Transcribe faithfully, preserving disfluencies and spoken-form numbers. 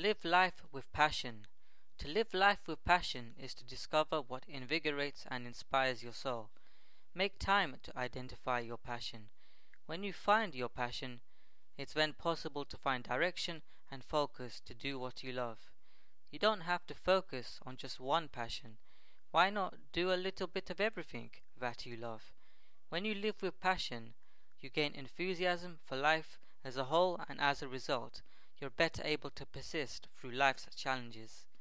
live life with passion. To live life with passion is to discover what invigorates and inspires your soul. Make time to identify your passion. When you find your passion, it's then possible to find direction and focus to do what you love. You don't have to focus on just one passion. Why not do a little bit of everything that you love? When you live with passion, you gain enthusiasm for life as a whole, and as a result, you're better able to persist through life's challenges.